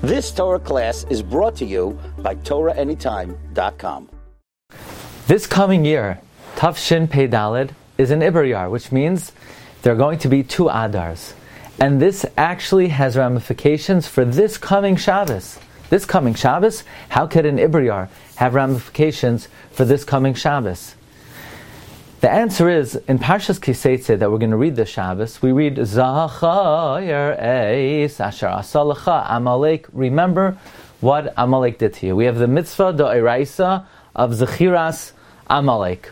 This Torah class is brought to you by TorahAnytime.com. This coming year, Tafshin Pei Daled, is an Iber Yar, which means there are going to be 2 Adars. And this actually has ramifications for this coming Shabbos. This coming Shabbos, how could an Iber Yar have ramifications for this coming Shabbos? The answer is, in Parshas Kiseitze that we're going to read this Shabbos, we read, Zachar eis asher asalacha Amalek. Remember what Amalek did to you. We have the mitzvah d'oraisa of Zechiras Amalek.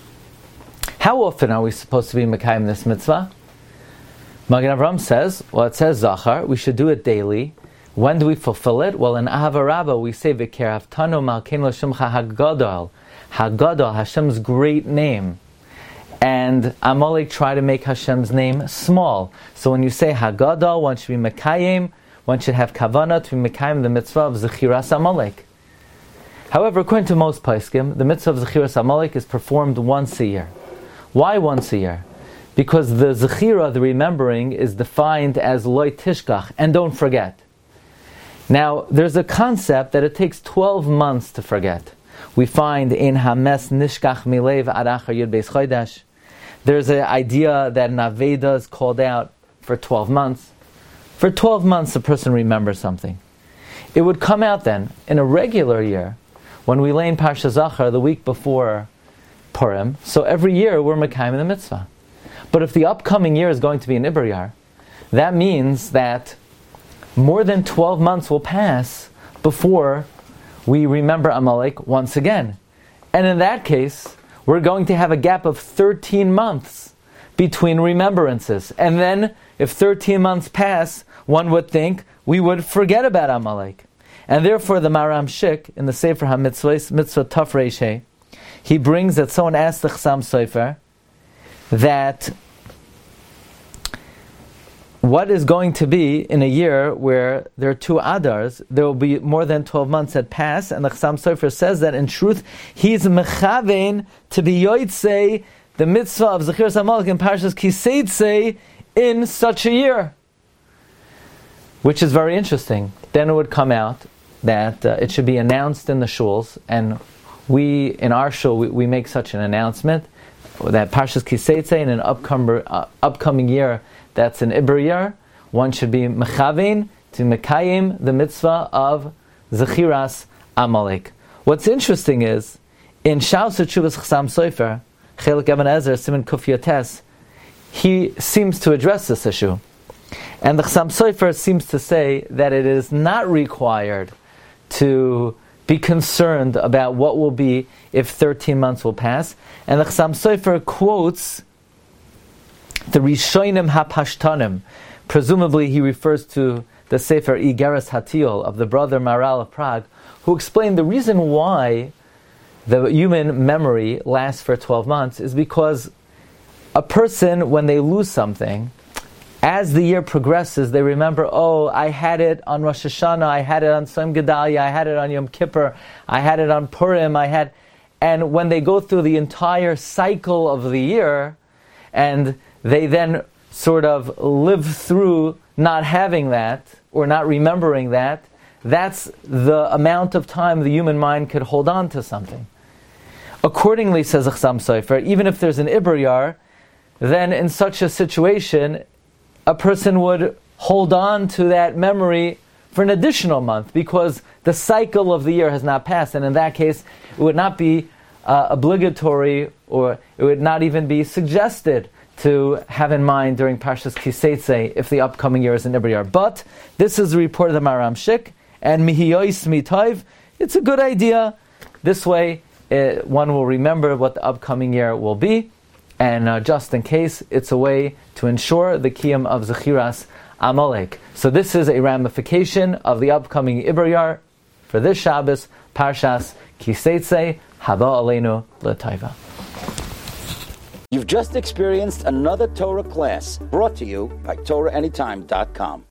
How often are we supposed to be Mekayim this mitzvah? Magen Avraham says, it says Zachar, we should do it daily. When do we fulfill it? Well, in Ahava Rabbah we say, V'keraftanu malkeinu shemcha hagadol. Hagadol, Hashem's great name. And Amalek tried to make Hashem's name small. So when you say Hagadol, one should be Mekayim, one should have Kavanah to be Mekayim the mitzvah of Zechiras Amalek. However, according to most Paiskim, the mitzvah of Zechiras Amalek is performed once a year. Why once a year? Because the Zechira, the remembering, is defined as Lo Tishkach, and don't forget. Now, there's a concept that it takes 12 months to forget. We find in Hames Nishkach Milev Arachar Yud Beis Chodesh. There's an idea that an Aveda is called out for 12 months. For 12 months, a person remembers something. It would come out then, in a regular year, when we lay in Parsha Zachar the week before Purim. So every year we're Mekayim in the mitzvah. But if the upcoming year is going to be an Iber Yar, that means that more than 12 months will pass before we remember Amalek once again. And in that case, we're going to have a gap of 13 months between remembrances. And then, if 13 months pass, one would think we would forget about Amalek. And therefore the Maram Shik, in the Sefer HaMitzvahs, Mitzvah Taf Reisheh, he brings that someone asked the Chassam Sofer that what is going to be in a year where there are 2 Adars, there will be more than 12 months that pass, and the Chassam Sofer says that in truth, he's mechavein to be yotzei, the mitzvah of Zechiras Amalek in Parshas Kiseitze in such a year. Which is very interesting. Then it would come out that it should be announced in the shuls, and we, in our shul, we make such an announcement, that Parshas Kiseitze in an upcoming year, that's an Iber Yar, one should be mechavein to mekayim the mitzvah of Zechiras Amalek. What's interesting is, in Shaus Tshuvas Chassam Sofer, Chelik Eben Ezer, Siman Kuf Yotes, he seems to address this issue. And the Chassam Sofer seems to say that it is not required to be concerned about what will be if 13 months will pass. And the Chassam Sofer quotes the Rishonim HaPashtanim. Presumably he refers to the Sefer Igeres Hatiol of the brother Maral of Prague, who explained the reason why the human memory lasts for 12 months is because a person, when they lose something, as the year progresses, they remember, I had it on Rosh Hashanah, I had it on Tzom Gedalia, I had it on Yom Kippur, I had it on Purim, and when they go through the entire cycle of the year, and they then sort of live through not having that, or not remembering that, that's the amount of time the human mind could hold on to something. Accordingly, says Chassam Sofer, even if there's an Iber Yar, then in such a situation, a person would hold on to that memory for an additional month, because the cycle of the year has not passed, and in that case, it would not be obligatory, or it would not even be suggested to have in mind during Parshas Kiseitze if the upcoming year is an Iber Yar. But this is the report of the Maram Shik, and mihiyois mitayv, it's a good idea. This way, one will remember what the upcoming year will be, and just in case, it's a way to ensure the kiyum of Zechiras Amalek. So this is a ramification of the upcoming Iber Yar for this Shabbos, Parshas Kiseitze, Haba Aleinu L'Taiva. You've just experienced another Torah class brought to you by TorahAnytime.com.